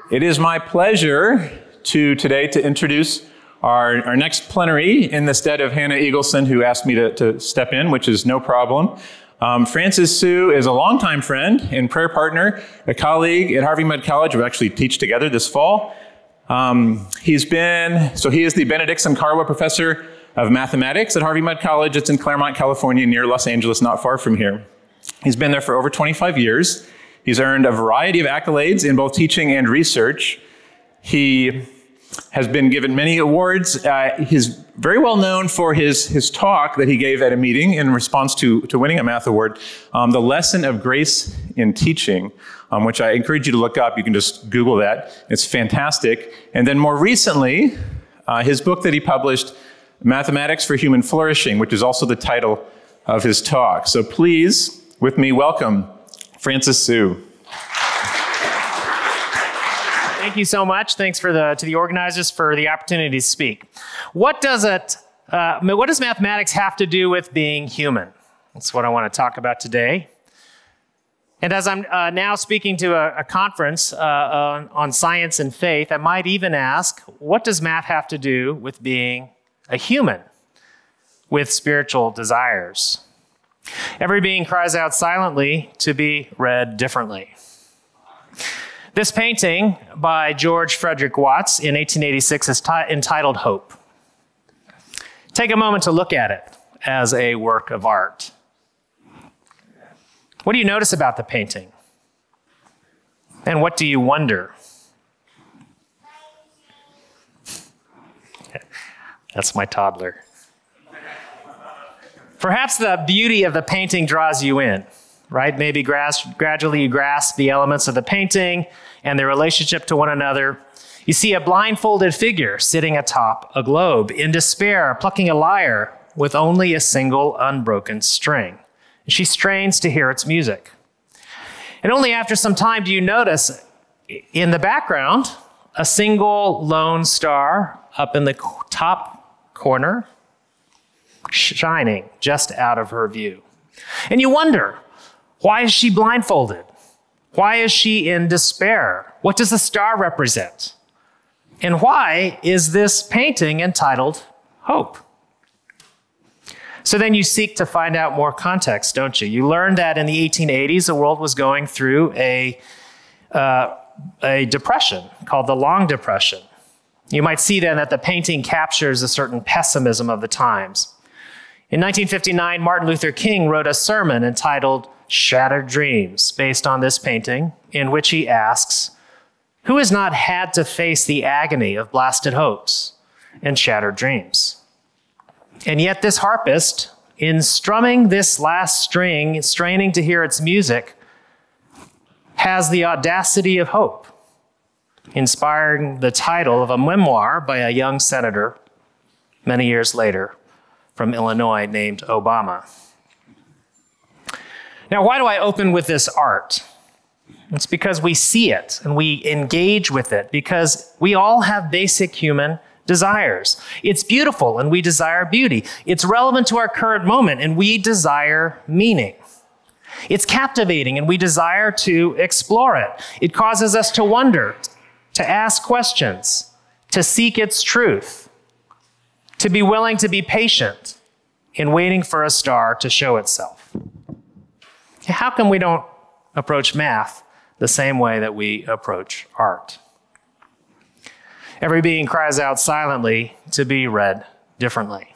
It is my pleasure today to introduce our next plenary in the stead of Hannah Eagleson, who asked me to step in, which is no problem. Francis Su is a longtime friend and prayer partner, a colleague at Harvey Mudd College. We actually teach together this fall. He is the Benediction Carwa Professor of Mathematics at Harvey Mudd College. It's in Claremont, California, near Los Angeles, not far from here. He's been there for over 25 years. He's earned a variety of accolades in both teaching and research. He has been given many awards. He's very well known for his talk that he gave at a meeting in response to winning a math award, The Lesson of Grace in Teaching, which I encourage you to look up. You can just Google that. It's fantastic. And then more recently, his book that he published, Mathematics for Human Flourishing, which is also the title of his talk. So please, with me, welcome Francis Su. Thank you so much. Thanks to the organizers for the opportunity to speak. What does mathematics have to do with being human? That's what I want to talk about today. And as I'm now speaking to a conference on science and faith, I might even ask, what does math have to do with being a human with spiritual desires? Every being cries out silently to be read differently. This painting by George Frederick Watts in 1886 is entitled Hope. Take a moment to look at it as a work of art. What do you notice about the painting? And what do you wonder? That's my toddler. Perhaps the beauty of the painting draws you in, right? Maybe gradually you grasp the elements of the painting and their relationship to one another. You see a blindfolded figure sitting atop a globe, in despair, plucking a lyre with only a single unbroken string. She strains to hear its music. And only after some time do you notice in the background a single lone star up in the top corner, shining just out of her view. And you wonder, why is she blindfolded? Why is she in despair? What does the star represent? And why is this painting entitled Hope? So then you seek to find out more context, don't you? You learn that in the 1880s, the world was going through a depression called the Long Depression. You might see then that the painting captures a certain pessimism of the times. In 1959, Martin Luther King wrote a sermon entitled Shattered Dreams, based on this painting, in which he asks, who has not had to face the agony of blasted hopes and shattered dreams? And yet this harpist, in strumming this last string, straining to hear its music, has the audacity of hope, inspiring the title of a memoir by a young senator many years later from Illinois named Obama. Now, why do I open with this art? It's because we see it and we engage with it, because we all have basic human desires. It's beautiful and we desire beauty. It's relevant to our current moment and we desire meaning. It's captivating and we desire to explore it. It causes us to wonder, to ask questions, to seek its truth, to be willing to be patient in waiting for a star to show itself. How come we don't approach math the same way that we approach art? Every being cries out silently to be read differently.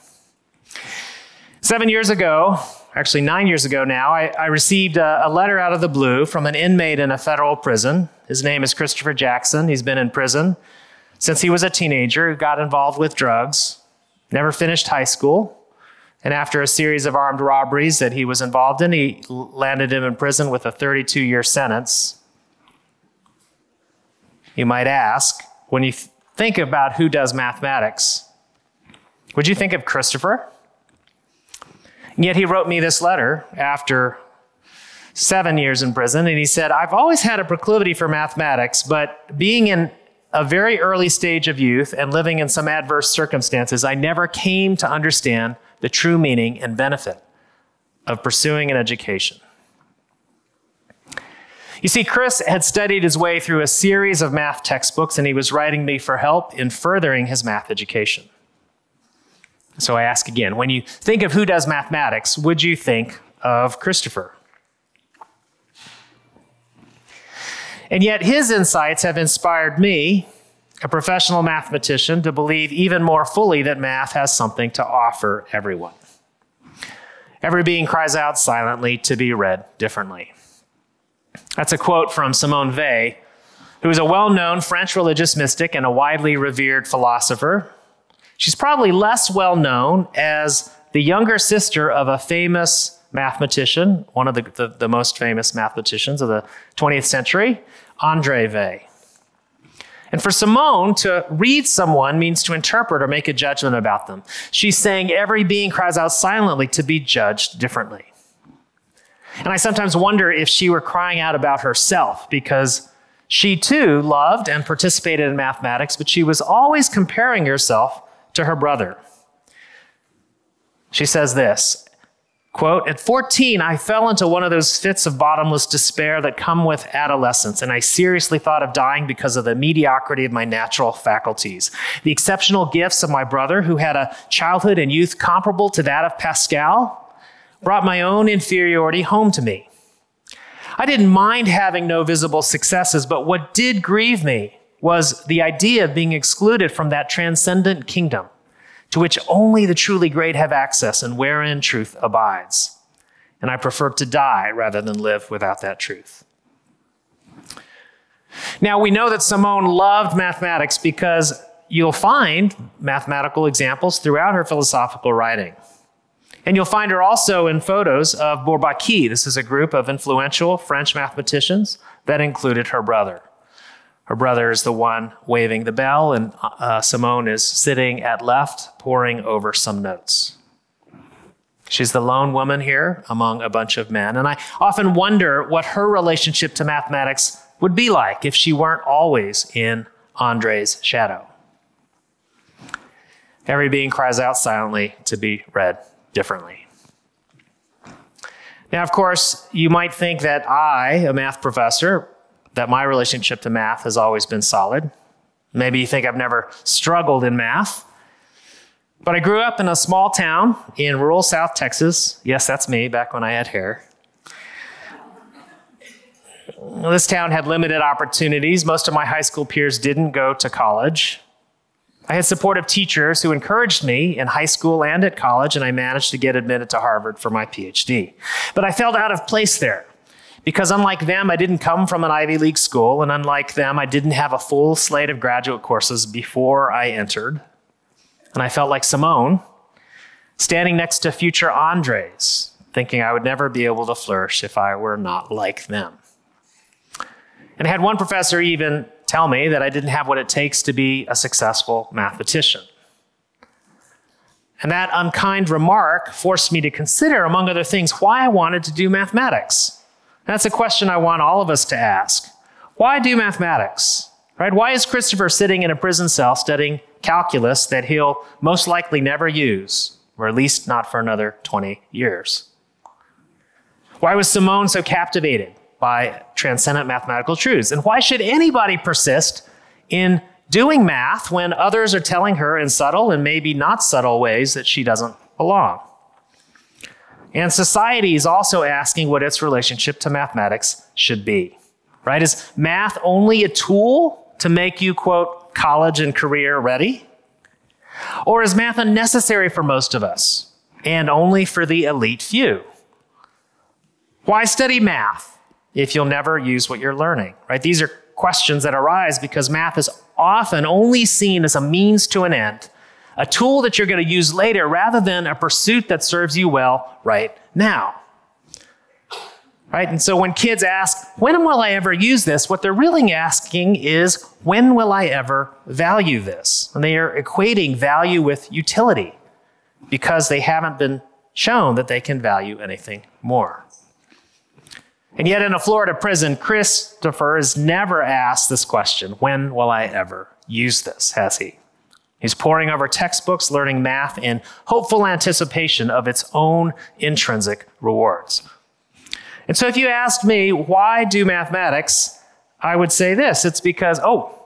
7 years ago, actually 9 years ago now, I received a letter out of the blue from an inmate in a federal prison. His name is Christopher Jackson. He's been in prison since he was a teenager, got involved with drugs, never finished high school. And after a series of armed robberies that he was involved in, he landed him in prison with a 32-year sentence. You might ask, when you think about who does mathematics, would you think of Christopher? And yet he wrote me this letter after 7 years in prison, and he said, I've always had a proclivity for mathematics, but being in a very early stage of youth and living in some adverse circumstances, I never came to understand the true meaning and benefit of pursuing an education. You see, Chris had studied his way through a series of math textbooks, and he was writing me for help in furthering his math education. So I ask again, when you think of who does mathematics, would you think of Christopher? And yet his insights have inspired me, a professional mathematician, to believe even more fully that math has something to offer everyone. Every being cries out silently to be read differently. That's a quote from Simone Weil, who is a well-known French religious mystic and a widely revered philosopher. She's probably less well-known as the younger sister of a famous mathematician, one of the most famous mathematicians of the 20th century, André Weil. And for Simone, to read someone means to interpret or make a judgment about them. She's saying every being cries out silently to be judged differently. And I sometimes wonder if she were crying out about herself, because she too loved and participated in mathematics, but she was always comparing herself to her brother. She says this, quote, "At 14, I fell into one of those fits of bottomless despair that come with adolescence, and I seriously thought of dying because of the mediocrity of my natural faculties. The exceptional gifts of my brother, who had a childhood and youth comparable to that of Pascal, brought my own inferiority home to me. I didn't mind having no visible successes, but what did grieve me was the idea of being excluded from that transcendent kingdom to which only the truly great have access and wherein truth abides. And I preferred to die rather than live without that truth." Now, we know that Simone loved mathematics because you'll find mathematical examples throughout her philosophical writing. And you'll find her also in photos of Bourbaki. This is a group of influential French mathematicians that included her brother. Her brother is the one waving the bell, and Simone is sitting at left, poring over some notes. She's the lone woman here among a bunch of men, and I often wonder what her relationship to mathematics would be like if she weren't always in André's shadow. Every being cries out silently to be read differently. Now, of course, you might think that I, a math professor, that my relationship to math has always been solid. Maybe you think I've never struggled in math. But I grew up in a small town in rural South Texas. Yes, that's me, back when I had hair. This town had limited opportunities. Most of my high school peers didn't go to college. I had supportive teachers who encouraged me in high school and at college, and I managed to get admitted to Harvard for my PhD. But I felt out of place there, because unlike them, I didn't come from an Ivy League school, and unlike them, I didn't have a full slate of graduate courses before I entered. And I felt like Simone, standing next to future Andres, thinking I would never be able to flourish if I were not like them. And I had one professor even tell me that I didn't have what it takes to be a successful mathematician. And that unkind remark forced me to consider, among other things, why I wanted to do mathematics. And that's a question I want all of us to ask. Why do mathematics? Right? Why is Christopher sitting in a prison cell studying calculus that he'll most likely never use, or at least not for another 20 years? Why was Simone so captivated by transcendent mathematical truths? And why should anybody persist in doing math when others are telling her in subtle and maybe not subtle ways that she doesn't belong? And society is also asking what its relationship to mathematics should be, right? Is math only a tool to make you, quote, college and career ready? Or is math unnecessary for most of us and only for the elite few? Why study math if you'll never use what you're learning, right? These are questions that arise because math is often only seen as a means to an end, a tool that you're going to use later rather than a pursuit that serves you well right now. Right? And so when kids ask, when will I ever use this? What they're really asking is, when will I ever value this? And they are equating value with utility because they haven't been shown that they can value anything more. And yet in a Florida prison, Christopher has never asked this question, when will I ever use this, has he? He's poring over textbooks, learning math in hopeful anticipation of its own intrinsic rewards. And so if you asked me, why do mathematics? I would say this. It's because,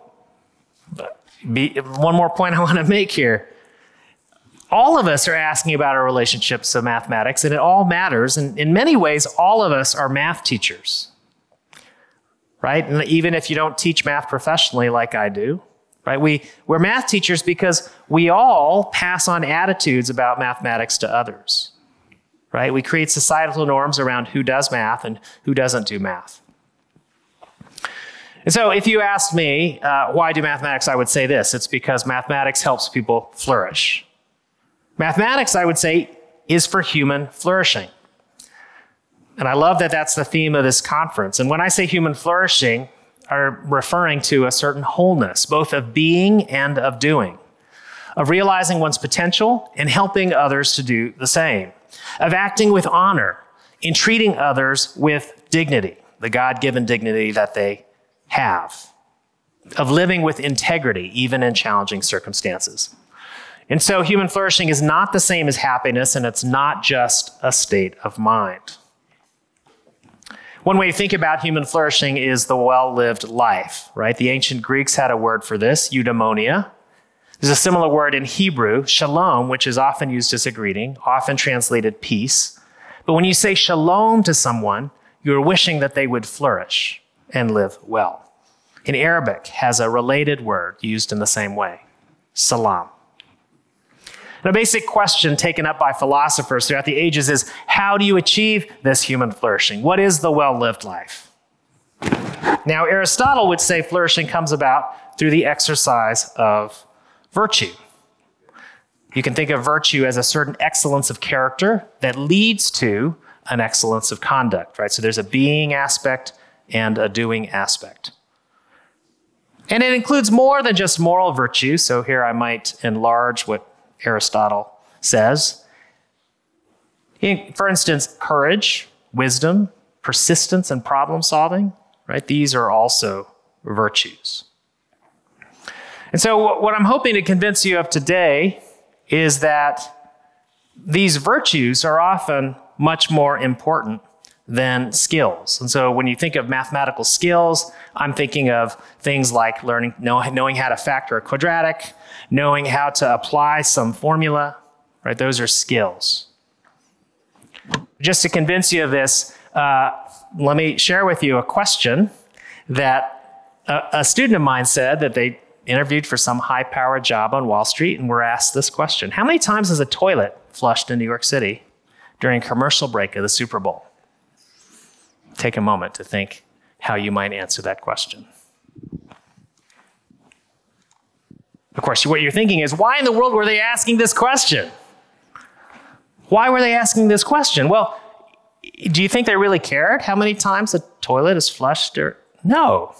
one more point I want to make here. All of us are asking about our relationships to mathematics, and it all matters. And in many ways, all of us are math teachers, right? And even if you don't teach math professionally like I do, right? We're math teachers because we all pass on attitudes about mathematics to others, right? We create societal norms around who does math and who doesn't do math. And so if you asked me, why do mathematics, I would say this. It's because mathematics helps people flourish. Mathematics, I would say, is for human flourishing. And I love that that's the theme of this conference. And when I say human flourishing, I'm referring to a certain wholeness, both of being and of doing, of realizing one's potential and helping others to do the same, of acting with honor, in treating others with dignity, the God-given dignity that they have, of living with integrity, even in challenging circumstances. And so human flourishing is not the same as happiness, and it's not just a state of mind. One way to think about human flourishing is the well-lived life, right? The ancient Greeks had a word for this, eudaimonia. There's a similar word in Hebrew, shalom, which is often used as a greeting, often translated peace. But when you say shalom to someone, you're wishing that they would flourish and live well. In Arabic, has a related word used in the same way, salam. And a basic question taken up by philosophers throughout the ages is, how do you achieve this human flourishing? What is the well-lived life? Now, Aristotle would say flourishing comes about through the exercise of virtue. You can think of virtue as a certain excellence of character that leads to an excellence of conduct, right? So there's a being aspect and a doing aspect. And it includes more than just moral virtue. So here I might enlarge what Aristotle says. For instance, courage, wisdom, persistence, and problem solving, right? These are also virtues. And so what I'm hoping to convince you of today is that these virtues are often much more important than skills. And so when you think of mathematical skills, I'm thinking of things like knowing how to factor a quadratic, knowing how to apply some formula, right? Those are skills. Just to convince you of this, let me share with you a question that a student of mine said that they interviewed for some high-powered job on Wall Street and were asked this question. How many times has a toilet flushed in New York City during a commercial break of the Super Bowl? Take a moment to think how you might answer that question. Of course, what you're thinking is, why in the world were they asking this question? Why were they asking this question? Well, do you think they really cared how many times a toilet is flushed? No.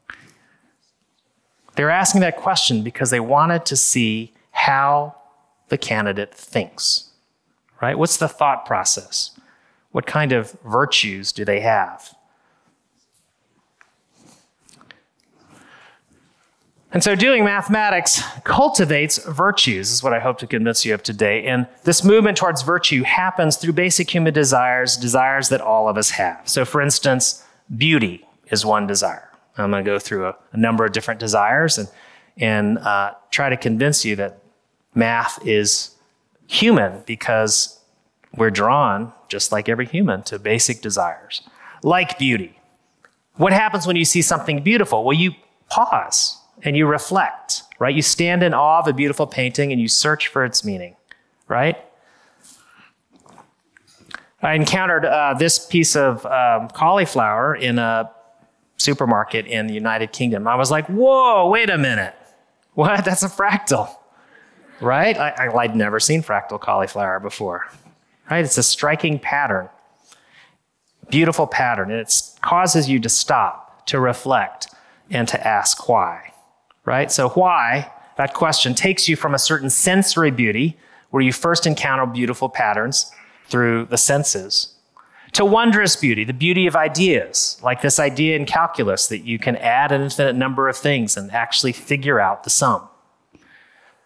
They're asking that question because they wanted to see how the candidate thinks, right? What's the thought process? What kind of virtues do they have? And so doing mathematics cultivates virtues, is what I hope to convince you of today. And this movement towards virtue happens through basic human desires that all of us have. So for instance, beauty is one desire. I'm going to go through a number of different desires and try to convince you that math is human because we're drawn, just like every human, to basic desires, like beauty. What happens when you see something beautiful? Well, you pause and you reflect, right? You stand in awe of a beautiful painting and you search for its meaning, right? I encountered this piece of cauliflower in a supermarket in the United Kingdom. I was like, whoa, wait a minute. What? That's a fractal, right? I'd never seen fractal cauliflower before, right? It's a striking pattern, beautiful pattern, and it causes you to stop, to reflect, and to ask why, right? So why, that question takes you from a certain sensory beauty where you first encounter beautiful patterns through the senses, to wondrous beauty, the beauty of ideas, like this idea in calculus that you can add an infinite number of things and actually figure out the sum.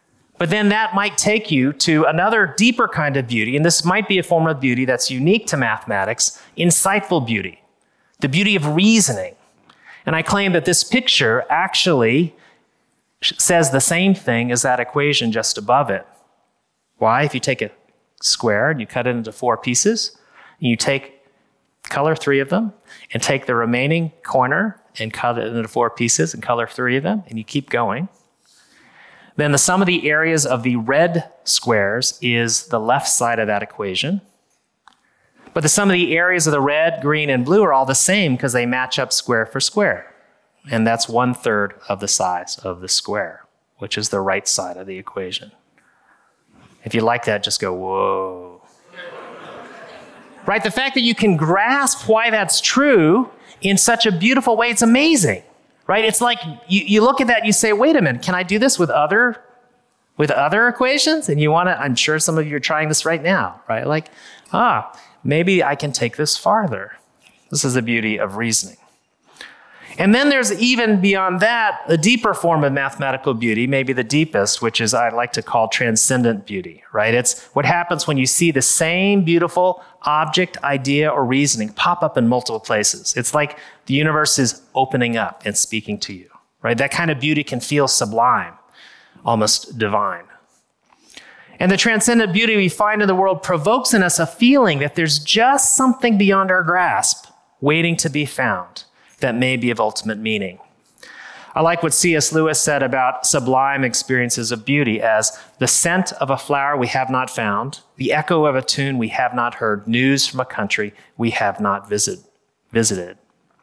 But then that might take you to another deeper kind of beauty, and this might be a form of beauty that's unique to mathematics, insightful beauty, the beauty of reasoning. And I claim that this picture actually says the same thing as that equation just above it. Why? If you take a square and you cut it into 4 pieces, and you color 3 of them, and take the remaining corner and cut it into 4 pieces and color 3 of them, and you keep going, then the sum of the areas of the red squares is the left side of that equation. But the sum of the areas of the red, green, and blue are all the same because they match up square for square. And that's 1/3 of the size of the square, which is the right side of the equation. If you like that, just go, whoa. Right? The fact that you can grasp why that's true in such a beautiful way, it's amazing. Right? It's like you look at that and you say, wait a minute, can I do this with other equations? And I'm sure some of you are trying this right now, right? Like, maybe I can take this farther. This is the beauty of reasoning. And then there's even beyond that, a deeper form of mathematical beauty, maybe the deepest, which is I like to call transcendent beauty, right? It's what happens when you see the same beautiful object, idea, or reasoning pop up in multiple places. It's like the universe is opening up and speaking to you, right? That kind of beauty can feel sublime, almost divine. And the transcendent beauty we find in the world provokes in us a feeling that there's just something beyond our grasp waiting to be found that may be of ultimate meaning. I like what C.S. Lewis said about sublime experiences of beauty as the scent of a flower we have not found, the echo of a tune we have not heard, news from a country we have not visited.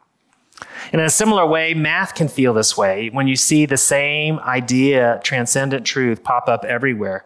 In a similar way, math can feel this way. When you see the same idea, transcendent truth pop up everywhere,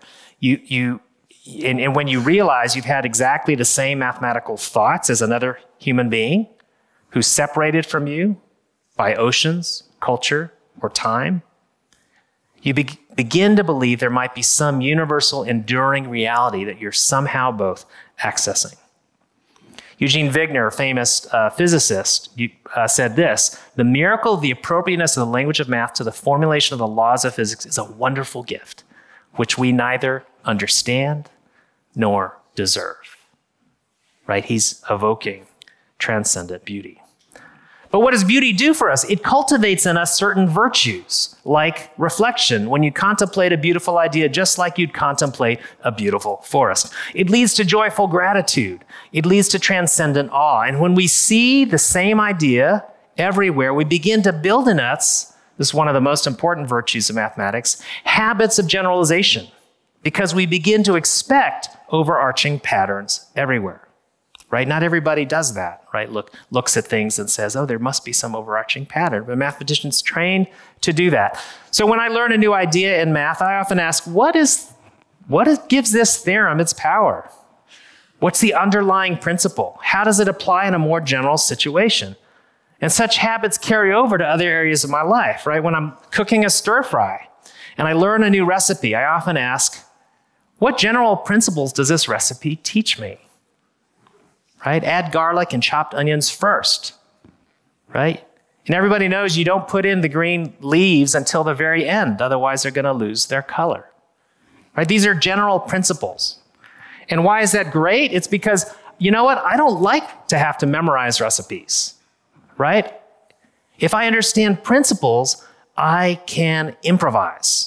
and when you realize you've had exactly the same mathematical thoughts as another human being who's separated from you by oceans, culture, or time, you begin to believe there might be some universal, enduring reality that you're somehow both accessing. Eugene Wigner, famous physicist, said this: the miracle of the appropriateness of the language of math to the formulation of the laws of physics is a wonderful gift, which we neither understand nor deserve. Right? He's evoking transcendent beauty. But what does beauty do for us? It cultivates in us certain virtues, like reflection, when you contemplate a beautiful idea, just like you'd contemplate a beautiful forest. It leads to joyful gratitude. It leads to transcendent awe. And when we see the same idea everywhere, we begin to build in us, this is one of the most important virtues of mathematics, habits of generalization, because we begin to expect overarching patterns everywhere. Right? Not everybody does that, right? Looks at things and says, oh, there must be some overarching pattern. But mathematicians trained to do that. So when I learn a new idea in math, I often ask, what gives this theorem its power? What's the underlying principle? How does it apply in a more general situation? And such habits carry over to other areas of my life, right? When I'm cooking a stir fry and I learn a new recipe, I often ask, what general principles does this recipe teach me? Right? Add garlic and chopped onions first, right? And everybody knows you don't put in the green leaves until the very end, otherwise they're going to lose their color. Right? These are general principles. And why is that great? It's because, you know what? I don't like to have to memorize recipes, right? If I understand principles, I can improvise.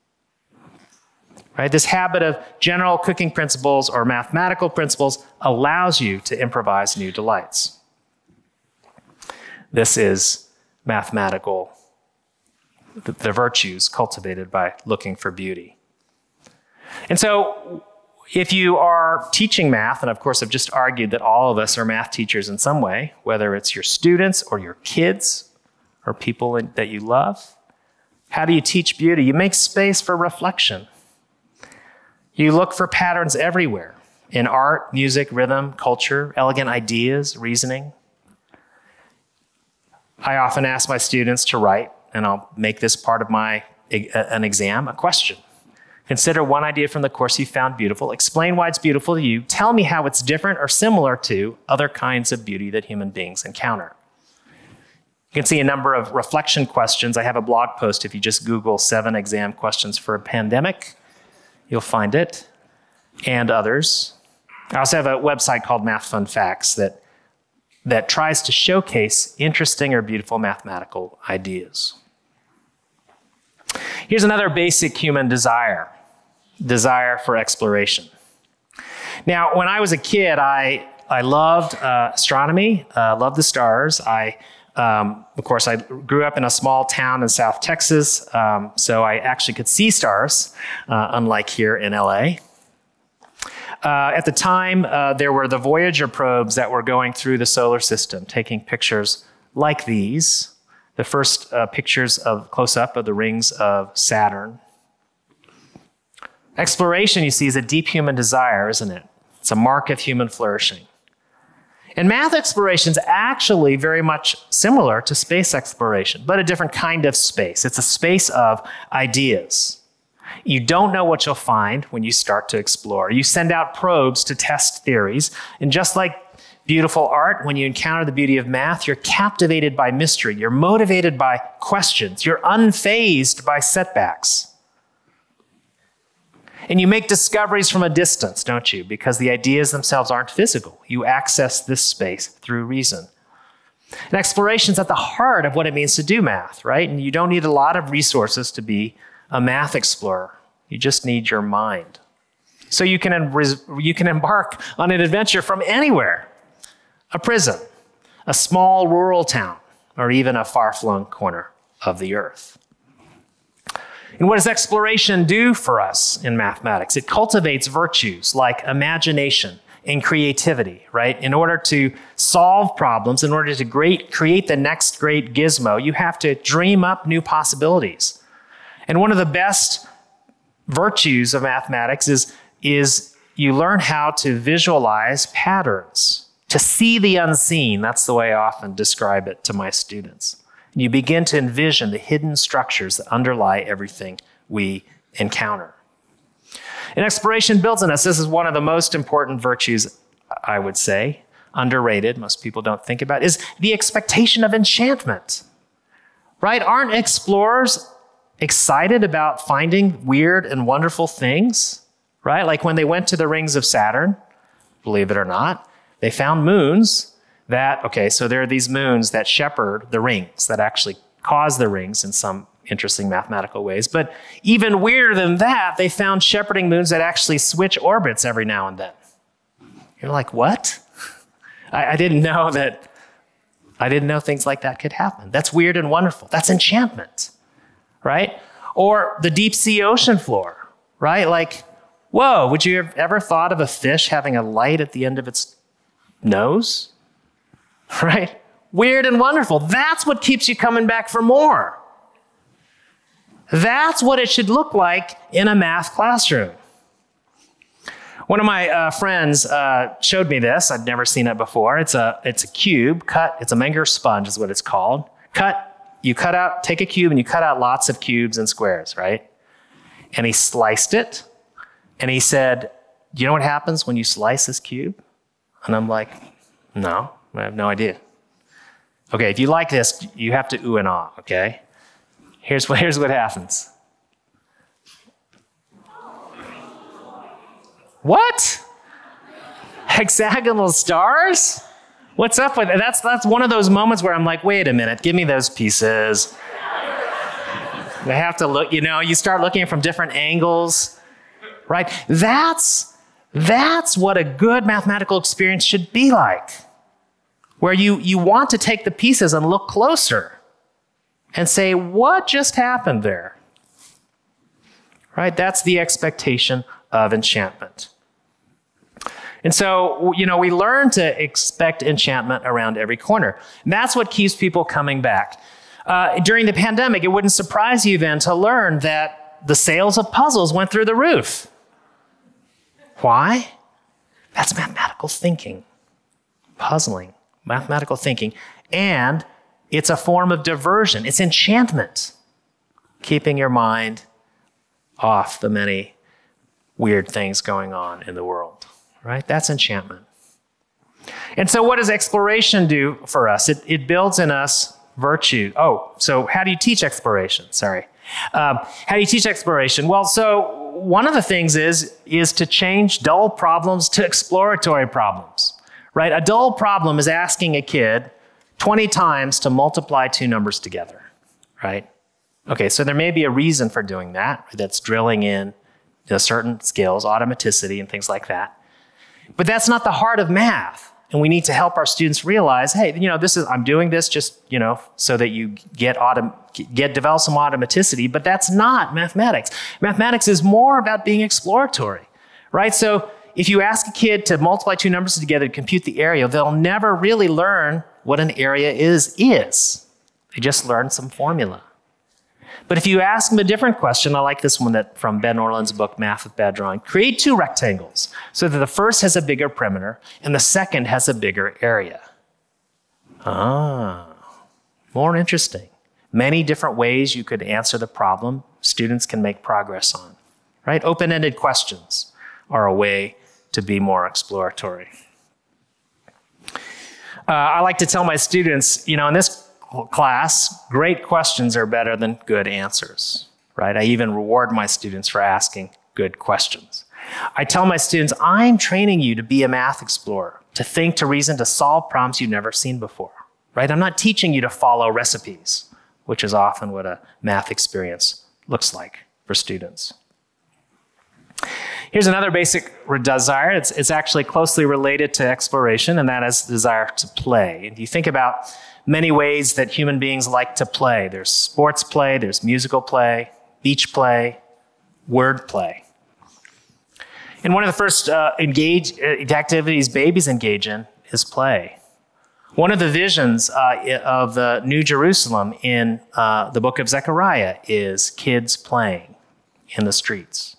Right? This habit of general cooking principles or mathematical principles allows you to improvise new delights. This is mathematical, the virtues cultivated by looking for beauty. And so if you are teaching math, and of course I've just argued that all of us are math teachers in some way, whether it's your students or your kids or people that you love, how do you teach beauty? You make space for reflection. You look for patterns everywhere in art, music, rhythm, culture, elegant ideas, reasoning. I often ask my students to write, and I'll make this part of an exam, a question. Consider one idea from the course you found beautiful. Explain why it's beautiful to you. Tell me how it's different or similar to other kinds of beauty that human beings encounter. You can see a number of reflection questions. I have a blog post if you just Google 7 exam questions for a pandemic. You'll find it, and others. I also have a website called Math Fun Facts that tries to showcase interesting or beautiful mathematical ideas. Here's another basic human desire for exploration. Now, when I was a kid, I loved astronomy, loved the stars. Of course, I grew up in a small town in South Texas, so I actually could see stars, unlike here in LA. At the time, there were the Voyager probes that were going through the solar system, taking pictures like these, the first pictures of close-up of the rings of Saturn. Exploration, you see, is a deep human desire, isn't it? It's a mark of human flourishing. And math exploration is actually very much similar to space exploration, but a different kind of space. It's a space of ideas. You don't know what you'll find when you start to explore. You send out probes to test theories, and just like beautiful art, when you encounter the beauty of math, you're captivated by mystery. You're motivated by questions. You're unfazed by setbacks. And you make discoveries from a distance, don't you? Because the ideas themselves aren't physical. You access this space through reason. And exploration's at the heart of what it means to do math, right? And you don't need a lot of resources to be a math explorer. You just need your mind. So you can embark on an adventure from anywhere. A prison, a small rural town, or even a far-flung corner of the earth. And what does exploration do for us in mathematics? It cultivates virtues like imagination and creativity, right? In order to solve problems, in order to create the next great gizmo, you have to dream up new possibilities. And one of the best virtues of mathematics is you learn how to visualize patterns, to see the unseen. That's the way I often describe it to my students. You begin to envision the hidden structures that underlie everything we encounter. And exploration builds in us. This is one of the most important virtues, I would say, underrated, most people don't think about, is the expectation of enchantment. Right? Aren't explorers excited about finding weird and wonderful things? Right? Like when they went to the rings of Saturn, believe it or not, they found moons so there are these moons that shepherd the rings, that actually cause the rings in some interesting mathematical ways. But even weirder than that, they found shepherding moons that actually switch orbits every now and then. You're like, what? I didn't know things like that could happen. That's weird and wonderful. That's enchantment, right? Or the deep sea ocean floor, right? Like, whoa, would you have ever thought of a fish having a light at the end of its nose? Right? Weird and wonderful. That's what keeps you coming back for more. That's what it should look like in a math classroom. One of my friends showed me this. I'd never seen it before. It's a cube cut. It's a Menger sponge is what it's called. Take a cube and you cut out lots of cubes and squares, right? And he sliced it. And he said, do you know what happens when you slice this cube? And I'm like, no. I have no idea. Okay, if you like this, you have to ooh and ah, okay? Here's what happens. What? Hexagonal stars? What's up with it? That's one of those moments where I'm like, wait a minute, give me those pieces. I have to look, you start looking from different angles, right? That's what a good mathematical experience should be like. Where you want to take the pieces and look closer and say, what just happened there? Right? That's the expectation of enchantment. And so, we learn to expect enchantment around every corner. And that's what keeps people coming back. During the pandemic, it wouldn't surprise you then to learn that the sales of puzzles went through the roof. Why? That's mathematical thinking, puzzling. Mathematical thinking, and it's a form of diversion. It's enchantment, keeping your mind off the many weird things going on in the world, right? That's enchantment. And so what does exploration do for us? It builds in us virtue. Oh, so how do you teach exploration? How do you teach exploration? Well, so one of the things is to change dull problems to exploratory problems, right? A dull problem is asking a kid 20 times to multiply two numbers together, right? Okay, so there may be a reason for doing that. That's drilling in certain skills, automaticity, and things like that. But that's not the heart of math. And we need to help our students realize, hey, I'm doing this just, so that you develop some automaticity, but that's not mathematics. Mathematics is more about being exploratory, right? So if you ask a kid to multiply two numbers together to compute the area, they'll never really learn what an area is. They just learn some formula. But if you ask them a different question, I like this one from Ben Orland's book, Math with Bad Drawing. Create two rectangles so that the first has a bigger perimeter and the second has a bigger area. More interesting. Many different ways you could answer the problem students can make progress on, right? Open-ended questions are a way to be more exploratory. I like to tell my students, in this class, great questions are better than good answers, right? I even reward my students for asking good questions. I tell my students, I'm training you to be a math explorer, to think, to reason, to solve problems you've never seen before, right? I'm not teaching you to follow recipes, which is often what a math experience looks like for students. Here's another basic desire. It's actually closely related to exploration, and that is the desire to play. And you think about many ways that human beings like to play. There's sports play, there's musical play, beach play, word play. And one of the first activities babies engage in is play. One of the visions of the New Jerusalem in the book of Zechariah is kids playing in the streets.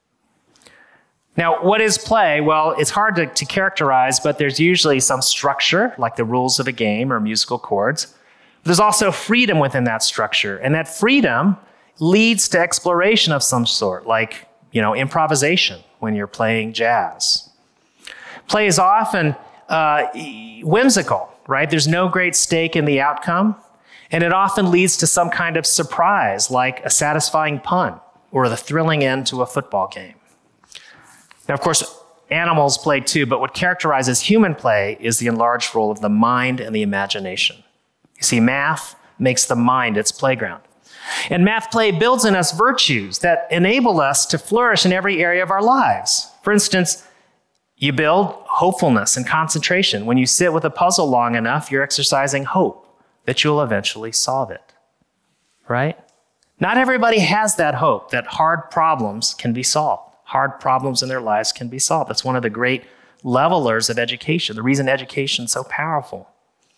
Now, what is play? Well, it's hard to characterize, but there's usually some structure, like the rules of a game or musical chords. There's also freedom within that structure, and that freedom leads to exploration of some sort, like, improvisation when you're playing jazz. Play is often whimsical, right? There's no great stake in the outcome, and it often leads to some kind of surprise, like a satisfying pun or the thrilling end to a football game. Now, of course, animals play too, but what characterizes human play is the enlarged role of the mind and the imagination. You see, math makes the mind its playground. And math play builds in us virtues that enable us to flourish in every area of our lives. For instance, you build hopefulness and concentration. When you sit with a puzzle long enough, you're exercising hope that you'll eventually solve it, right? Not everybody has that hope that hard problems can be solved. Hard problems in their lives can be solved. That's one of the great levelers of education, the reason education is so powerful.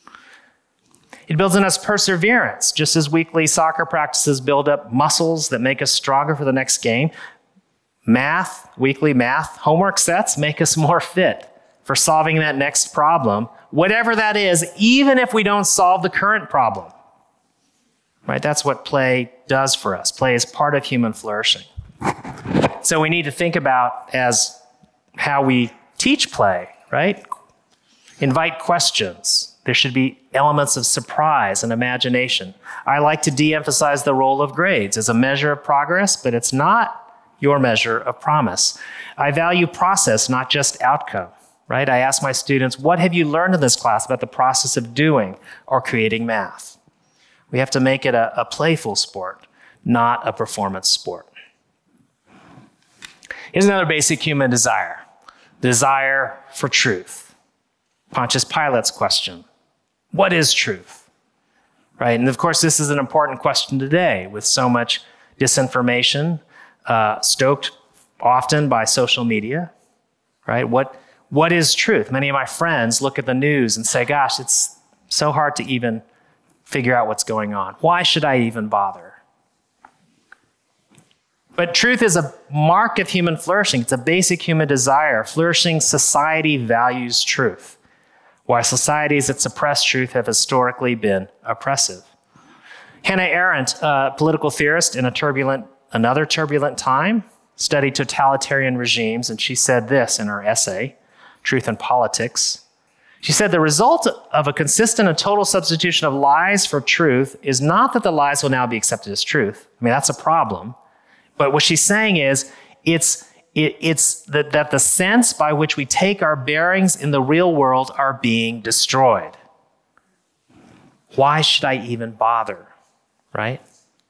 It builds in us perseverance, just as weekly soccer practices build up muscles that make us stronger for the next game. Weekly math homework sets make us more fit for solving that next problem, whatever that is, even if we don't solve the current problem. Right? That's what play does for us. Play is part of human flourishing. So we need to think about as how we teach play, right? Invite questions. There should be elements of surprise and imagination. I like to de-emphasize the role of grades as a measure of progress, but it's not your measure of promise. I value process, not just outcome, right? I ask my students, what have you learned in this class about the process of doing or creating math? We have to make it a playful sport, not a performance sport. Here's another basic human desire for truth. Pontius Pilate's question, what is truth? Right? And of course, this is an important question today with so much disinformation stoked often by social media, right? What is truth? Many of my friends look at the news and say, gosh, it's so hard to even figure out what's going on. Why should I even bother? But truth is a mark of human flourishing. It's a basic human desire. Flourishing society values truth, while societies that suppress truth have historically been oppressive. Hannah Arendt, a political theorist in another turbulent time, studied totalitarian regimes, and she said this in her essay, Truth and Politics. She said, the result of a consistent and total substitution of lies for truth is not that the lies will now be accepted as truth. I mean, that's a problem. But what she's saying is, It's that the sense by which we take our bearings in the real world are being destroyed. Why should I even bother, right?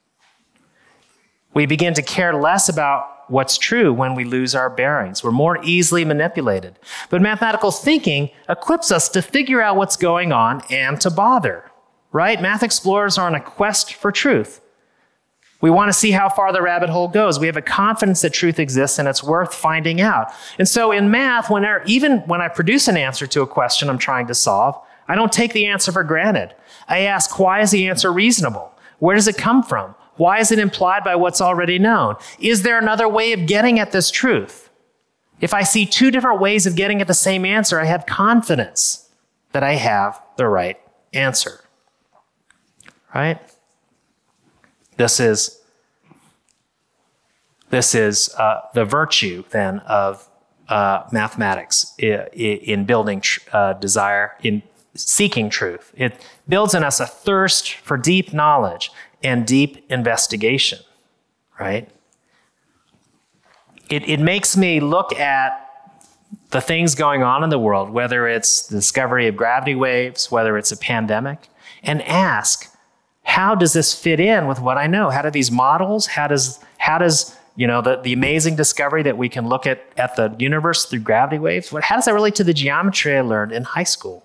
We begin to care less about what's true when we lose our bearings. We're more easily manipulated. But mathematical thinking equips us to figure out what's going on and to bother, right? Math explorers are on a quest for truth. We want to see how far the rabbit hole goes. We have a confidence that truth exists and it's worth finding out. And so in math, even when I produce an answer to a question I'm trying to solve, I don't take the answer for granted. I ask, why is the answer reasonable? Where does it come from? Why is it implied by what's already known? Is there another way of getting at this truth? If I see two different ways of getting at the same answer, I have confidence that I have the right answer. Right? This is the virtue then of mathematics in building desire, in seeking truth. It builds in us a thirst for deep knowledge and deep investigation, right? It makes me look at the things going on in the world, whether it's the discovery of gravity waves, whether it's a pandemic, and ask, how does this fit in with what I know? How do these models, how does the amazing discovery that we can look at the universe through gravity waves, how does that relate to the geometry I learned in high school?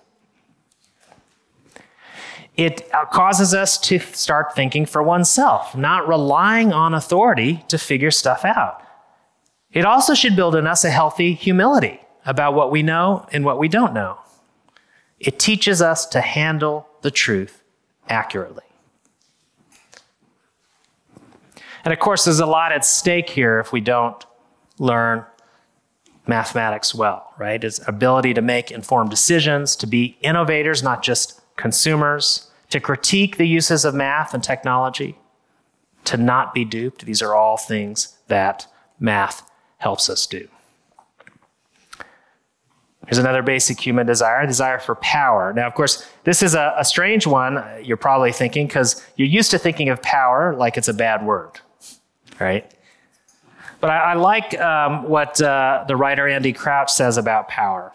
It causes us to start thinking for oneself, not relying on authority to figure stuff out. It also should build in us a healthy humility about what we know and what we don't know. It teaches us to handle the truth accurately. And of course, there's a lot at stake here if we don't learn mathematics well, right? It's ability to make informed decisions, to be innovators, not just consumers, to critique the uses of math and technology, to not be duped. These are all things that math helps us do. Here's another basic human desire for power. Now, of course, this is a strange one, you're probably thinking, because you're used to thinking of power like it's a bad word, right? But I like what the writer Andy Crouch says about power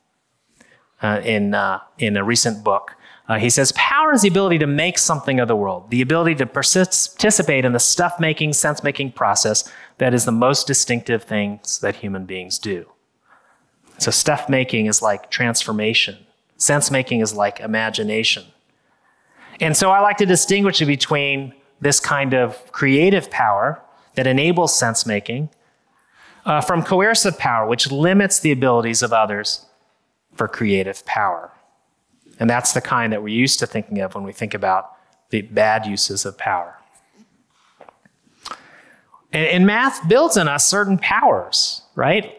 in a recent book. He says, power is the ability to make something of the world, the ability to participate in the stuff-making, sense-making process that is the most distinctive things that human beings do. So stuff-making is like transformation. Sense-making is like imagination. And so I like to distinguish between this kind of creative power that enables sense-making from coercive power, which limits the abilities of others for creative power. And that's the kind that we're used to thinking of when we think about the bad uses of power. And math builds in us certain powers, right?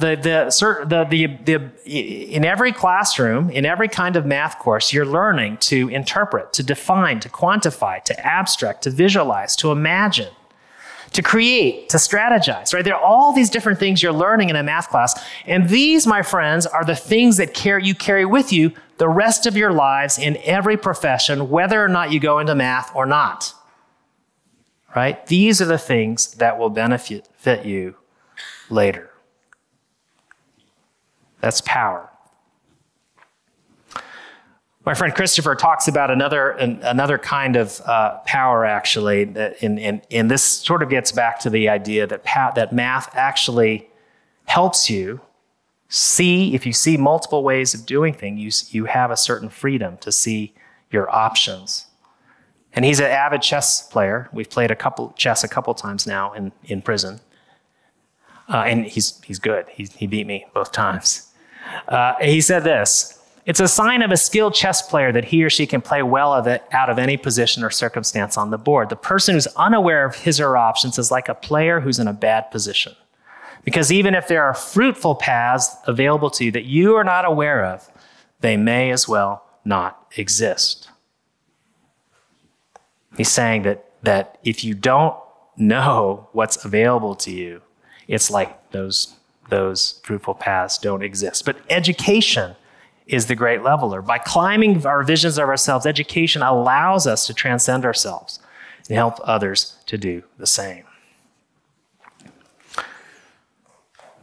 In every classroom, in every kind of math course, you're learning to interpret, to define, to quantify, to abstract, to visualize, to imagine, to create, to strategize, right? There are all these different things you're learning in a math class. And these, my friends, are the things that you carry with you the rest of your lives in every profession, whether or not you go into math or not, right? These are the things that will benefit you later. That's power. My friend Christopher talks about another kind of power, actually, and this sort of gets back to the idea that math actually helps you see. If you see multiple ways of doing things, you have a certain freedom to see your options. And he's an avid chess player. We've played chess a couple times now in prison, and he's good. He beat me both times. He said this: it's a sign of a skilled chess player that he or she can play well out of any position or circumstance on the board. The person who's unaware of his or her options is like a player who's in a bad position. Because even if there are fruitful paths available to you that you are not aware of, they may as well not exist. He's saying that if you don't know what's available to you, it's like those fruitful paths don't exist. But education is the great leveler. By climbing our visions of ourselves, education allows us to transcend ourselves and help others to do the same.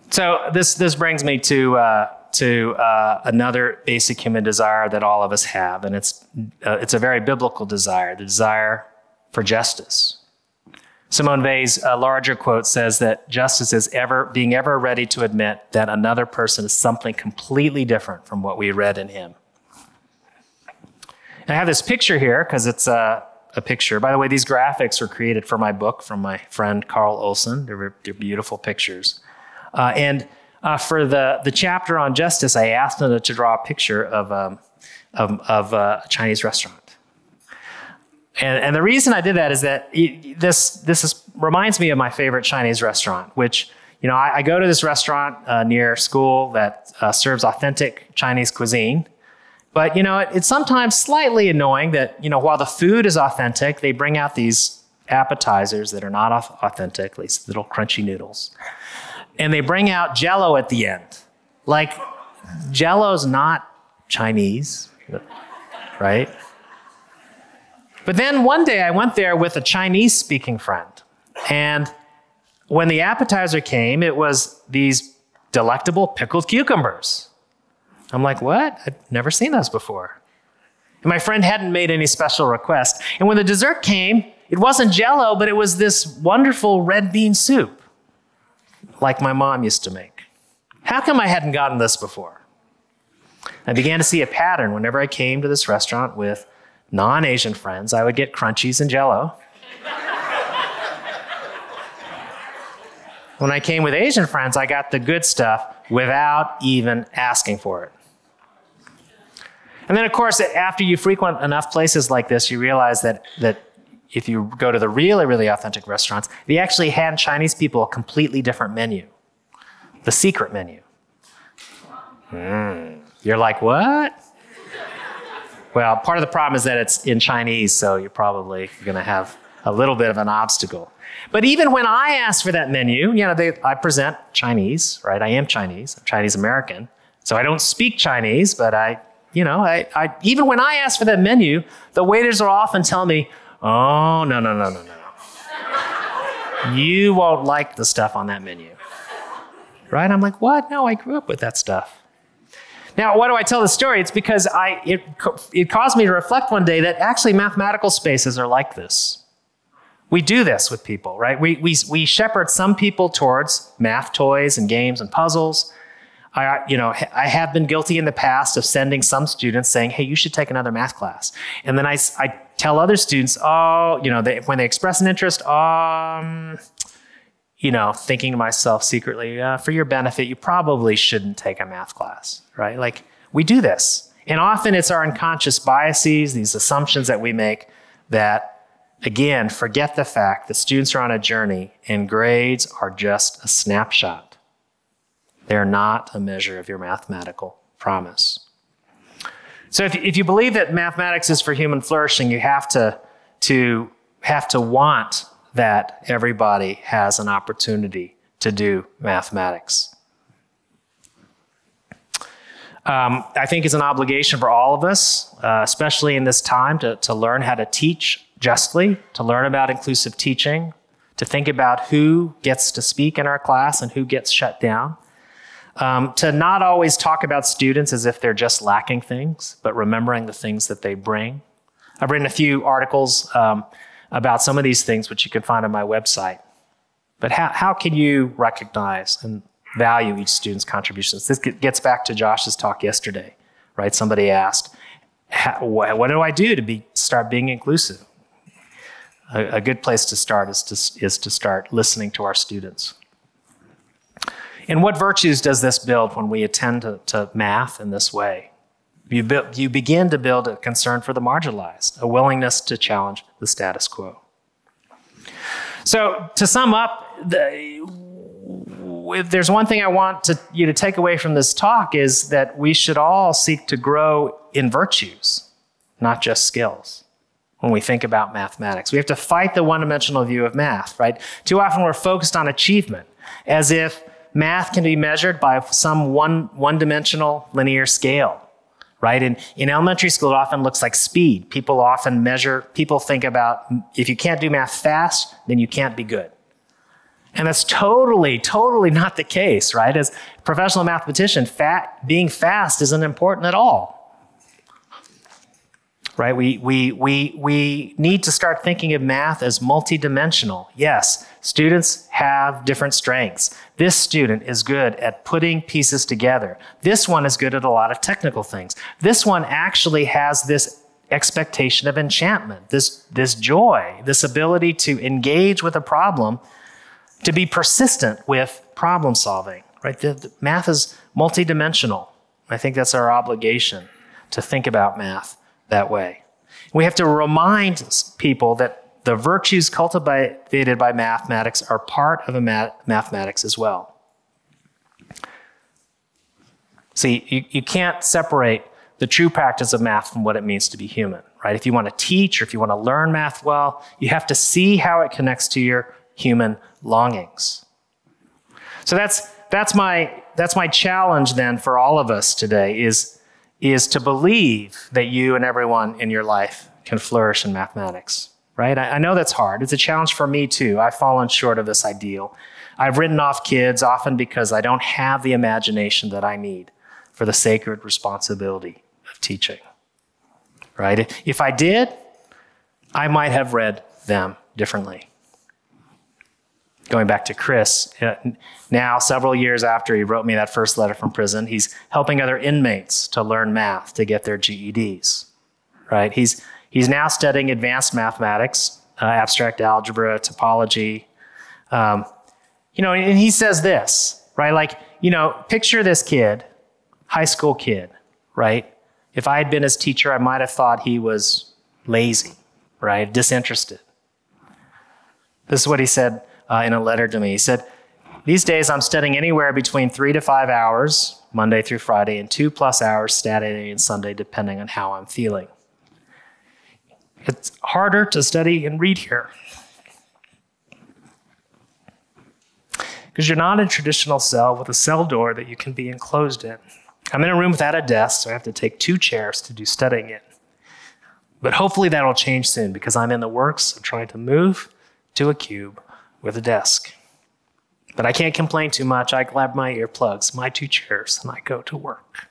So this brings me to another basic human desire that all of us have, and it's a very biblical desire, the desire for justice. Simone Weil's larger quote says that justice is being ever ready to admit that another person is something completely different from what we read in him. And I have this picture here because it's a picture. By the way, these graphics were created for my book from my friend Carl Olson. They're beautiful pictures. And for the chapter on justice, I asked him to draw a picture of a Chinese restaurant. And the reason I did that is that this reminds me of my favorite Chinese restaurant, which, I go to this restaurant near school that serves authentic Chinese cuisine. But, it's sometimes slightly annoying that, while the food is authentic, they bring out these appetizers that are not authentic, these little crunchy noodles. And they bring out Jell-O at the end. Like, Jell-O's not Chinese, right? But then one day I went there with a Chinese-speaking friend. And when the appetizer came, it was these delectable pickled cucumbers. I'm like, what? I've never seen those before. And my friend hadn't made any special request. And when the dessert came, it wasn't Jell-O, but it was this wonderful red bean soup, like my mom used to make. How come I hadn't gotten this before? I began to see a pattern. Whenever I came to this restaurant with non-Asian friends, I would get crunchies and Jell-O. When I came with Asian friends, I got the good stuff without even asking for it. And then, of course, after you frequent enough places like this, you realize that if you go to the really, really authentic restaurants, they actually hand Chinese people a completely different menu, the secret menu. You're like, what? Well, part of the problem is that it's in Chinese, so you're probably going to have a little bit of an obstacle. But even when I ask for that menu, I present Chinese, right? I am Chinese, I'm Chinese American, so I don't speak Chinese, but even when I ask for that menu, the waiters will often tell me, oh, no. You won't like the stuff on that menu, right? I'm like, what? No, I grew up with that stuff. Now, why do I tell this story? It's because it caused me to reflect one day that actually mathematical spaces are like this. We do this with people, right? We shepherd some people towards math toys and games and puzzles. I have been guilty in the past of sending some students saying, hey, you should take another math class. And then I tell other students, when they express an interest, thinking to myself secretly, for your benefit, you probably shouldn't take a math class, right? Like, we do this. And often it's our unconscious biases, these assumptions that we make that, again, forget the fact that students are on a journey and grades are just a snapshot. They're not a measure of your mathematical promise. So if you believe that mathematics is for human flourishing, you have to want that everybody has an opportunity to do mathematics. I think it's an obligation for all of us, especially in this time, to learn how to teach justly, to learn about inclusive teaching, to think about who gets to speak in our class and who gets shut down. To not always talk about students as if they're just lacking things, but remembering the things that they bring. I've written a few articles about some of these things, which you can find on my website. But how can you recognize and value each student's contributions? This gets back to Josh's talk yesterday, right? Somebody asked, what do I do to start being inclusive? A good place to start is to start listening to our students. And what virtues does this build when we attend to math in this way? You begin to build a concern for the marginalized, a willingness to challenge the status quo. So to sum up, if there's one thing I want you to take away from this talk is that we should all seek to grow in virtues, not just skills. When we think about mathematics, we have to fight the one-dimensional view of math, right? Too often we're focused on achievement, as if math can be measured by some one-dimensional linear scale, right? In elementary school, it often looks like speed. People think about, if you can't do math fast, then you can't be good. And that's totally, totally not the case, right? As a professional mathematician, being fast isn't important at all. Right? We need to start thinking of math as multidimensional. Yes, students have different strengths. This student is good at putting pieces together. This one is good at a lot of technical things. This one actually has this expectation of enchantment, this joy, this ability to engage with a problem, to be persistent with problem solving. Right? The math is multidimensional. I think that's our obligation to think about math that way. We have to remind people that the virtues cultivated by mathematics are part of mathematics as well. See, you can't separate the true practice of math from what it means to be human, right? If you want to teach or if you want to learn math well, you have to see how it connects to your human longings. So that's my challenge then for all of us today is to believe that you and everyone in your life can flourish in mathematics, right? I know that's hard. It's a challenge for me too. I've fallen short of this ideal. I've written off kids often because I don't have the imagination that I need for the sacred responsibility of teaching, right? If I did, I might have read them differently. Going back to Chris, now several years after he wrote me that first letter from prison, he's helping other inmates to learn math to get their GEDs, right? He's now studying advanced mathematics, abstract algebra, topology. And he says this, right? Like, picture this kid, high school kid, right? If I had been his teacher, I might have thought he was lazy, right? Disinterested. This is what he said in a letter to me. He said, "These days I'm studying anywhere between 3 to 5 hours, Monday through Friday, and 2+ hours Saturday and Sunday, depending on how I'm feeling. It's harder to study and read here because you're not in a traditional cell with a cell door that you can be enclosed in. I'm in a room without a desk, so I have to take 2 chairs to do studying in. But hopefully that'll change soon because I'm in the works of trying to move to a cube with a desk. But I can't complain too much. I grab my earplugs, my 2 chairs, and I go to work."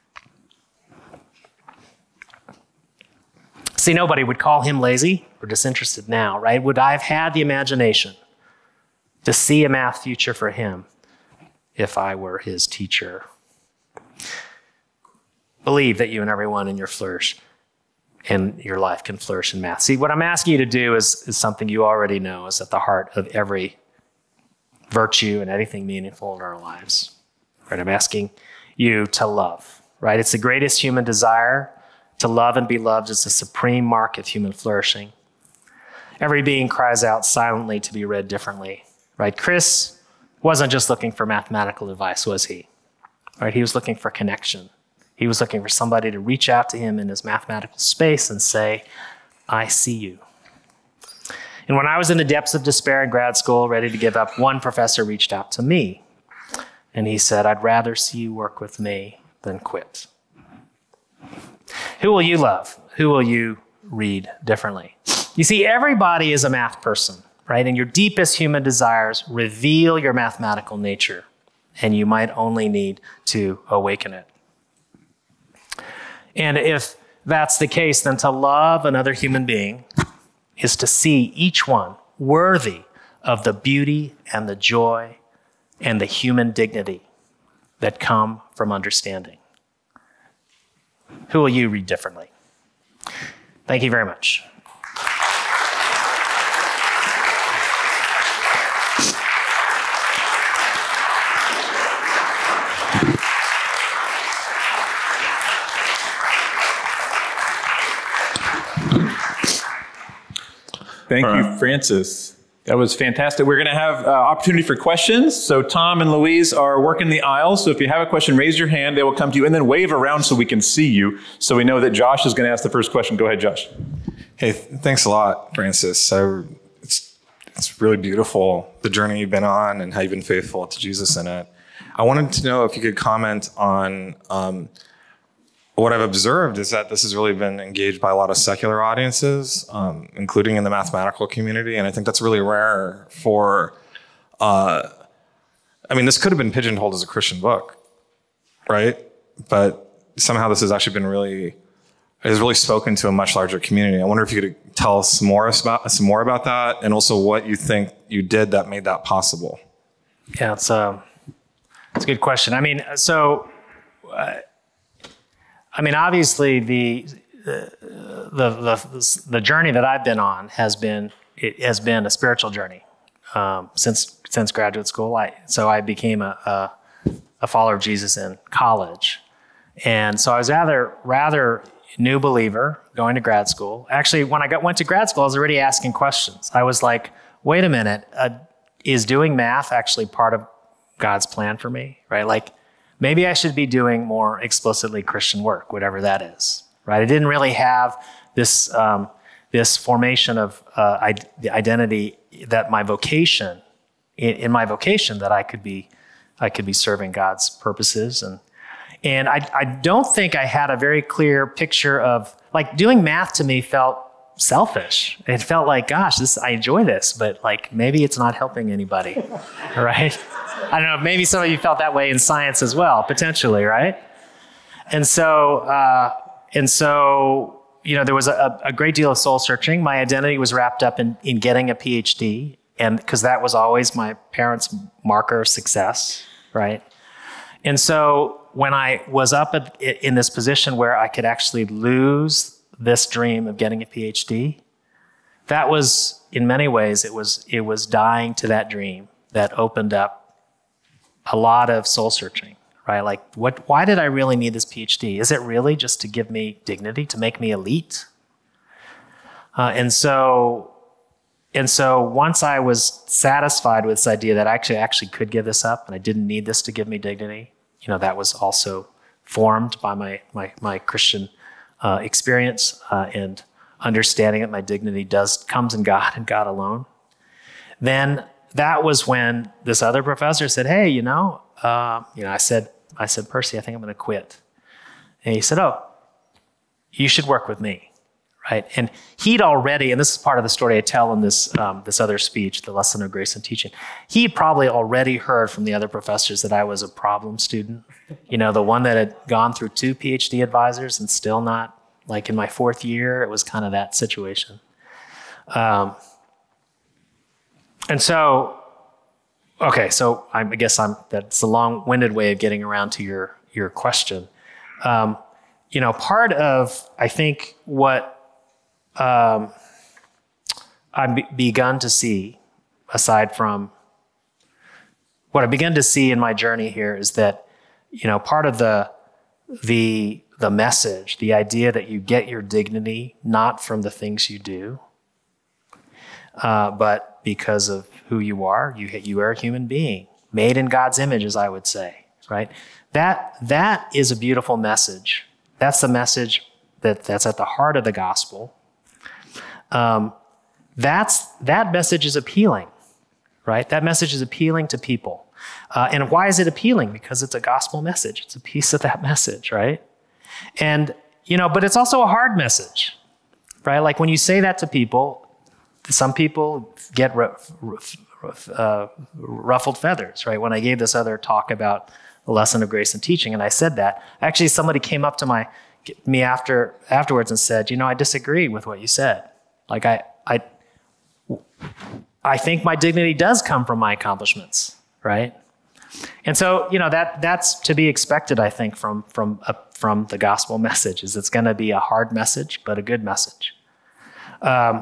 See, nobody would call him lazy or disinterested now, right? Would I have had the imagination to see a math future for him if I were his teacher? Believe that you and everyone in your life can flourish in math. See, what I'm asking you to do is something you already know is at the heart of every virtue and anything meaningful in our lives. Right? I'm asking you to love, right? It's the greatest human desire. To love and be loved is the supreme mark of human flourishing. Every being cries out silently to be read differently, right? Chris wasn't just looking for mathematical advice, was he? Right? He was looking for connection. He was looking for somebody to reach out to him in his mathematical space and say, "I see you." And when I was in the depths of despair in grad school, ready to give up, one professor reached out to me. And he said, "I'd rather see you work with me than quit." Who will you love? Who will you read differently? You see, everybody is a math person, right? And your deepest human desires reveal your mathematical nature, and you might only need to awaken it. And if that's the case, then to love another human being is to see each one worthy of the beauty and the joy and the human dignity that come from understanding. Who will you read differently? Thank you very much. Thank you, Francis. That was fantastic. We're going to have opportunity for questions. So Tom and Louise are working the aisles. So if you have a question, raise your hand. They will come to you and then wave around so we can see you. So we know that Josh is going to ask the first question. Go ahead, Josh. Hey, thanks a lot, Francis. It's really beautiful, the journey you've been on and how you've been faithful to Jesus in it. I wanted to know if you could comment on what I've observed is that this has really been engaged by a lot of secular audiences, including in the mathematical community. And I think that's really rare for I mean, this could have been pigeonholed as a Christian book, right? But somehow this has actually been has really spoken to a much larger community. I wonder if you could tell us some more about that, and also what you think you did that made that possible. Yeah, it's a good question. I mean, so, obviously the journey that I've been on has been a spiritual journey since graduate school. So I became a follower of Jesus in college, and so I was rather new believer going to grad school. Actually, when I went to grad school, I was already asking questions. I was like, wait a minute, is doing math actually part of God's plan for me, right? Like, maybe I should be doing more explicitly Christian work, whatever that is, right? I didn't really have this formation of the identity that my vocation, in my vocation, that I could be serving God's purposes. And I don't think I had a very clear picture of, like, doing math to me felt selfish. It felt like, gosh, I enjoy this, but like maybe it's not helping anybody, right? I don't know, maybe some of you felt that way in science as well, potentially, right? And so, there was a great deal of soul searching. My identity was wrapped up in getting a PhD, and because that was always my parents' marker of success, right? And so when I was up in this position where I could actually lose this dream of getting a PhD, that was, in many ways, it was dying to that dream that opened up a lot of soul searching, right? Like, why did I really need this PhD? Is it really just to give me dignity, to make me elite? And so once I was satisfied with this idea that I actually could give this up and I didn't need this to give me dignity, that was also formed by my Christian experience and understanding that my dignity comes in God and God alone. Then that was when this other professor said, "Hey, I said, Percy, I think I'm going to quit." And he said, "Oh, you should work with me." Right? And he'd already, and this is part of the story I tell in this other speech, The Lesson of Grace and Teaching, he'd probably already heard from the other professors that I was a problem student. The one that had gone through 2 PhD advisors and still not, like in my 4th year, it was kind of that situation. And so, okay, so I guess that's a long-winded way of getting around to your question. Part of, I think, what I've begun to see, aside from what I've begun to see in my journey here, is that, part of the message, the idea that you get your dignity not from the things you do, but because of who you are. You are a human being, made in God's image, as I would say, right? That is a beautiful message. That's the message that's at the heart of the gospel. That message is appealing, right? That message is appealing to people. And why is it appealing? Because it's a gospel message. It's a piece of that message, right? And, but it's also a hard message, right? Like when you say that to people, some people get ruffled feathers, right? When I gave this other talk about the lesson of grace and teaching, and I said that, actually somebody came up to me afterwards and said, I disagree with what you said. Like I think my dignity does come from my accomplishments, right? And so, that's to be expected, I think, from the gospel message, is it's going to be a hard message, but a good message. And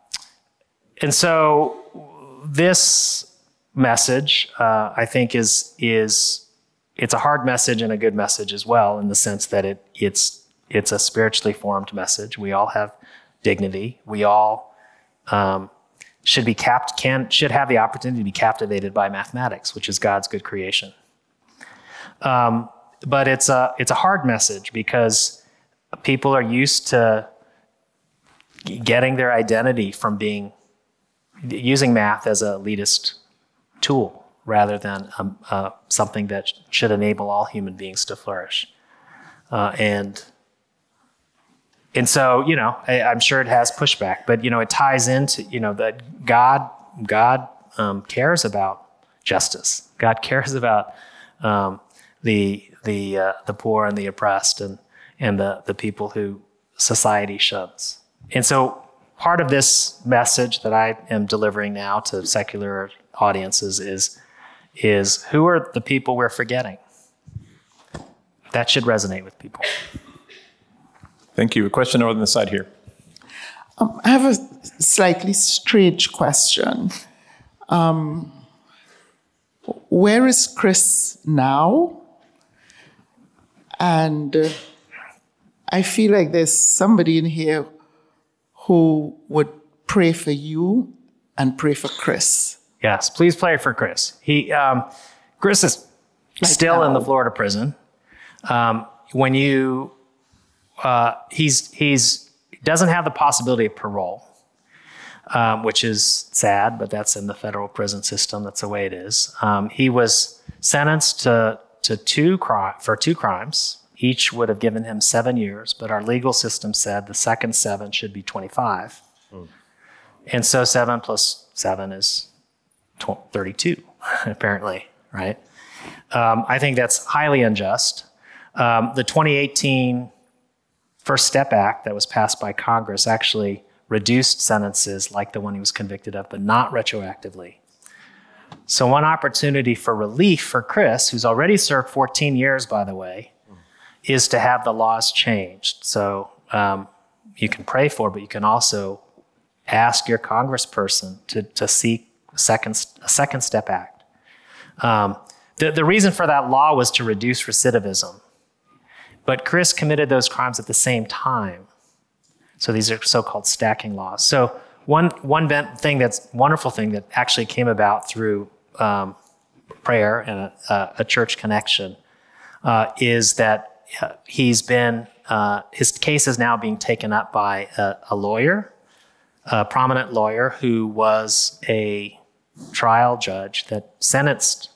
so this message, I think, is it's a hard message and a good message as well, in the sense that it's a spiritually formed message. We all have dignity. We all should have the opportunity to be captivated by mathematics, which is God's good creation. But it's a hard message because people are used to getting their identity from using math as an elitist tool rather than something that should enable all human beings to flourish. And so, I'm sure it has pushback, but, it ties into, that God cares about justice. God cares about the poor and the oppressed and the people who society shuns. And so part of this message that I am delivering now to secular audiences is who are the people we're forgetting? That should resonate with people. Thank you. A question over on the side here. I have a slightly strange question. Where is Chris now? And I feel like there's somebody in here who would pray for you and pray for Chris. Yes, please pray for Chris. Chris is still in the Florida prison. He's doesn't have the possibility of parole, which is sad, but that's in the federal prison system. That's the way it is. He was sentenced for two crimes. Each would have given him 7 years, but our legal system said the second 7 should be 25. And so 7 plus 7 is 32, apparently, right? I think that's highly unjust. The 2018 First Step Act that was passed by Congress actually reduced sentences like the one he was convicted of, but not retroactively. So one opportunity for relief for Chris, who's already served 14 years, by the way, is to have the laws changed. So you can pray for, but you can also ask your congressperson to seek a second Step Act. The reason for that law was to reduce recidivism. But Chris committed those crimes at the same time. So these are so-called stacking laws. So one wonderful thing that actually came about through prayer and a church connection is that his case is now being taken up by a lawyer, a prominent lawyer who was a trial judge that sentenced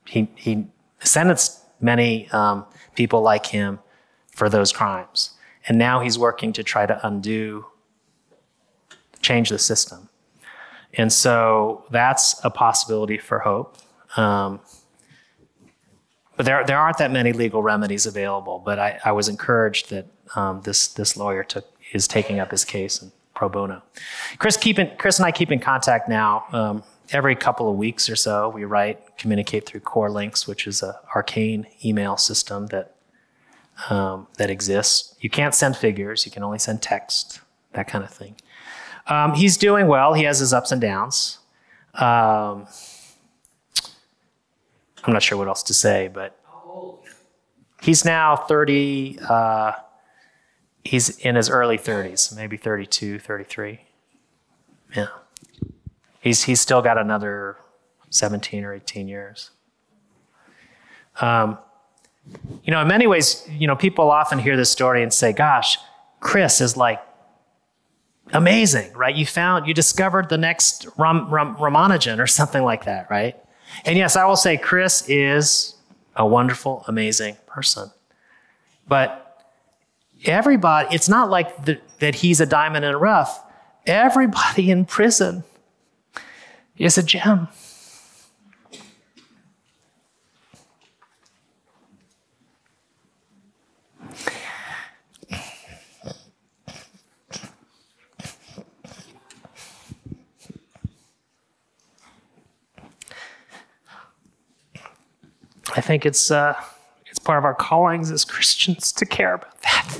many people like him for those crimes. And now he's working to try to change the system. And so that's a possibility for hope. But there aren't that many legal remedies available. But I was encouraged that this lawyer is taking up his case in pro bono. Chris and I keep in contact now. Every couple of weeks or so, we communicate through Core Links, which is an arcane email system that exists. You can't send figures. You can only send text, that kind of thing. He's doing well. He has his ups and downs. I'm not sure what else to say, but he's now 30. He's in his early 30s, maybe 32, 33. Yeah. He's still got another 17 or 18 years. In many ways, people often hear this story and say, gosh, Chris is like amazing, right? You discovered the next Ramanujan or something like that, right? And yes, I will say Chris is a wonderful, amazing person. But everybody, it's not like that he's a diamond in the rough. Everybody in prison is a gem. I think it's part of our callings as Christians to care about that.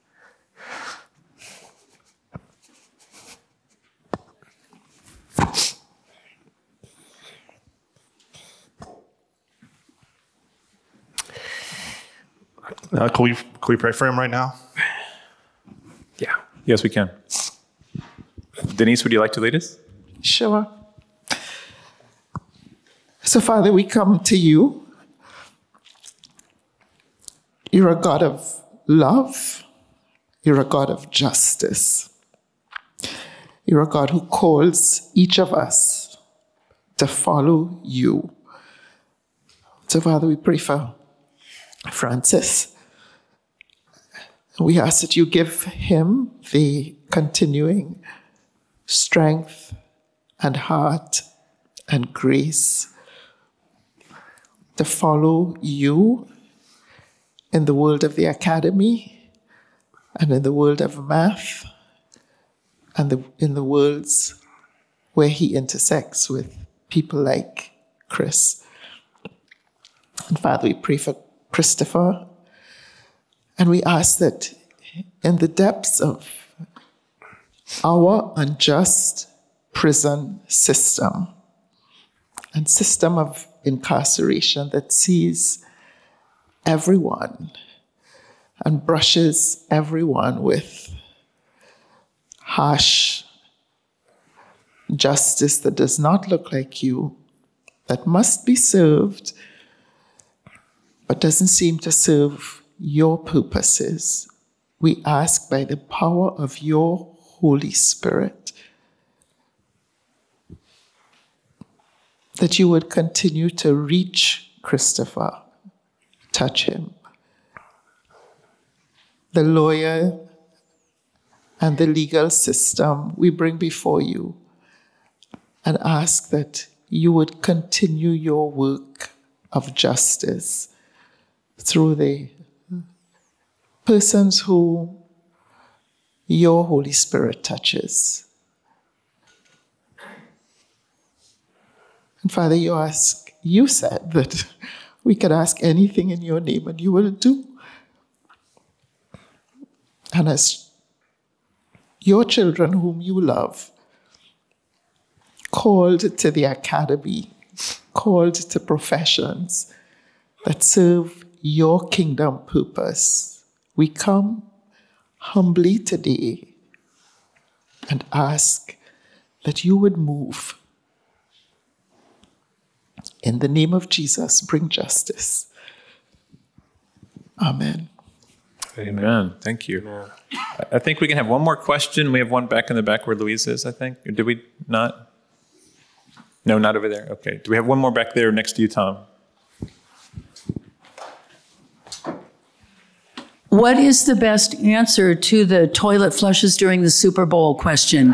Can we pray for him right now? Yeah. Yes, we can. Denise, would you like to lead us? Sure. So, Father, we come to you. You're a God of love. You're a God of justice. You're a God who calls each of us to follow you. So, Father, we pray for Francis. We ask that you give him the continuing strength and heart and grace to follow you in the world of the academy and in the world of math and in the worlds where he intersects with people like Chris. And Father, we pray for Christopher, and we ask that in the depths of our unjust prison system and system of incarceration that sees everyone and brushes everyone with harsh justice that does not look like you, that must be served, but doesn't seem to serve your purposes. We ask by the power of your Holy Spirit that you would continue to reach Christopher, touch him. The lawyer and the legal system we bring before you and ask that you would continue your work of justice through the persons who your Holy Spirit touches. And Father, you said that we could ask anything in your name and you will do. And as your children whom you love, called to the academy, called to professions that serve your kingdom purpose, we come humbly today and ask that you would move. In the name of Jesus, bring justice. Amen. Amen. Thank you. Amen. I think we can have one more question. We have one back in the back where Louise is, I think. Or did we not? No, not over there. Okay. Do we have one more back there next to you, Tom? What is the best answer to the toilet flushes during the Super Bowl question?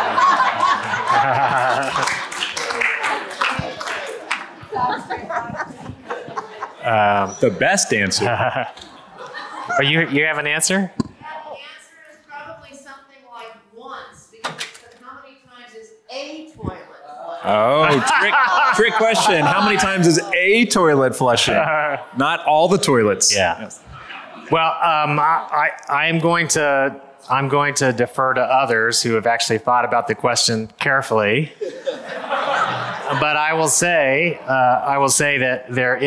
The best answer. Are you have an answer? That answer is probably something like once, because how many times is a toilet flush? Oh, trick question. How many times is a toilet flushing? Not all the toilets. Yeah. Yes. Well, I'm going to defer to others who have actually thought about the question carefully. But I will say that there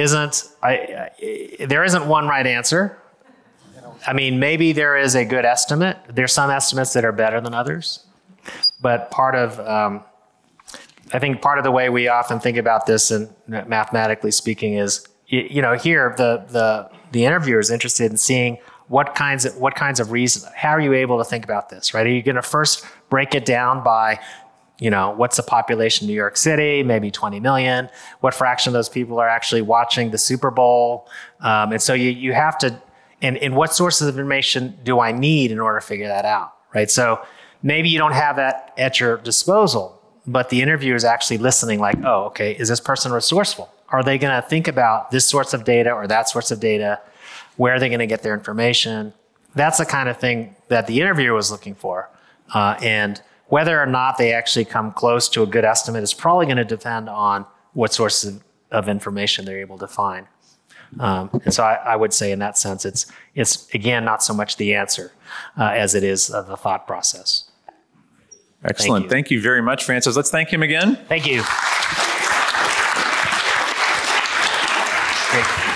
isn't one right answer. I mean, maybe there is a good estimate. There's some estimates that are better than others. But I think part of the way we often think about this, and mathematically speaking, is here the interviewer is interested in seeing what kinds of reasons. How are you able to think about this? Right? Are you going to first break it down by, what's the population of New York City? Maybe 20 million. What fraction of those people are actually watching the Super Bowl? And so you have to. And what sources of information do I need in order to figure that out, right? So maybe you don't have that at your disposal, but the interviewer is actually listening like, oh, okay, is this person resourceful? Are they going to think about this source of data or that source of data? Where are they going to get their information? That's the kind of thing that the interviewer was looking for. And whether or not they actually come close to a good estimate is probably going to depend on what sources of information they're able to find. And so I would say in that sense, it's again, not so much the answer as it is the thought process. Excellent. Thank you very much, Francis. Let's thank him again. Thank you. Great.